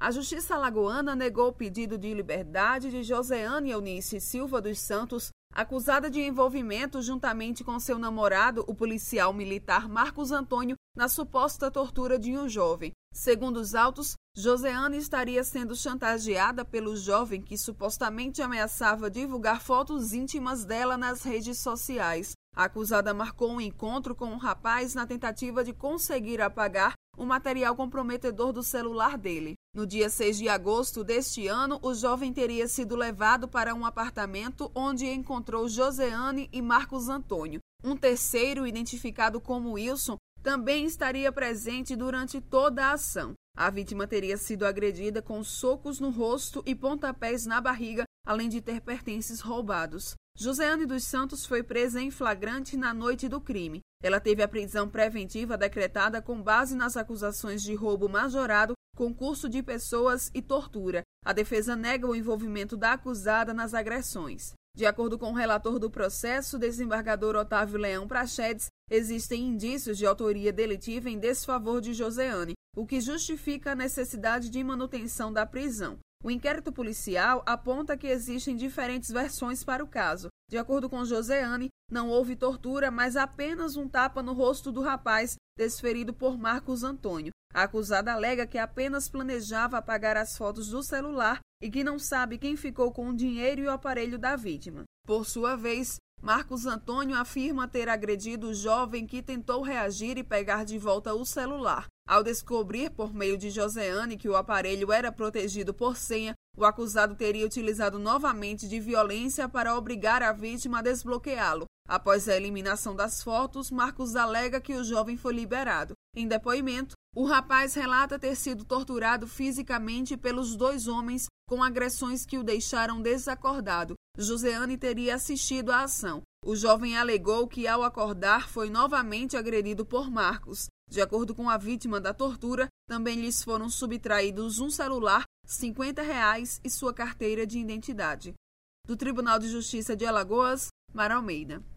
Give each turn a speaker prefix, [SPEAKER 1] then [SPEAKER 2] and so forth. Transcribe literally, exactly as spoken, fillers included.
[SPEAKER 1] A Justiça alagoana negou o pedido de liberdade de Joseane Eunice Silva dos Santos, acusada de envolvimento juntamente com seu namorado, o policial militar Marcos Antônio, na suposta tortura de um jovem. Segundo os autos, Joseane estaria sendo chantageada pelo jovem que supostamente ameaçava divulgar fotos íntimas dela nas redes sociais. A acusada marcou um encontro com o rapaz na tentativa de conseguir apagar o material comprometedor do celular dele. No dia seis de agosto deste ano, o jovem teria sido levado para um apartamento onde encontrou Joseane e Marcos Antônio. Um terceiro, identificado como Wilson, também estaria presente durante toda a ação. A vítima teria sido agredida com socos no rosto e pontapés na barriga, além de ter pertences roubados. Joseane dos Santos foi presa em flagrante na noite do crime. Ela teve a prisão preventiva decretada com base nas acusações de roubo majorado, concurso de pessoas e tortura. A defesa nega o envolvimento da acusada nas agressões. De acordo com o relator do processo, desembargador Otávio Leão Prachedes, existem indícios de autoria delitiva em desfavor de Joseane, o que justifica a necessidade de manutenção da prisão. O inquérito policial aponta que existem diferentes versões para o caso. De acordo com Joseane, não houve tortura, mas apenas um tapa no rosto do rapaz, desferido por Marcos Antônio. A acusada alega que apenas planejava apagar as fotos do celular e que não sabe quem ficou com o dinheiro e o aparelho da vítima. Por sua vez, Marcos Antônio afirma ter agredido o jovem que tentou reagir e pegar de volta o celular. Ao descobrir por meio de Joseane que o aparelho era protegido por senha, o acusado teria utilizado novamente de violência para obrigar a vítima a desbloqueá-lo. Após a eliminação das fotos, Marcos alega que o jovem foi liberado. Em depoimento, o rapaz relata ter sido torturado fisicamente pelos dois homens com agressões que o deixaram desacordado. Joseane teria assistido à ação. O jovem alegou que, ao acordar, foi novamente agredido por Marcos. De acordo com a vítima da tortura, também lhes foram subtraídos um celular, cinquenta reais e sua carteira de identidade. Do Tribunal de Justiça de Alagoas, Mara Almeida.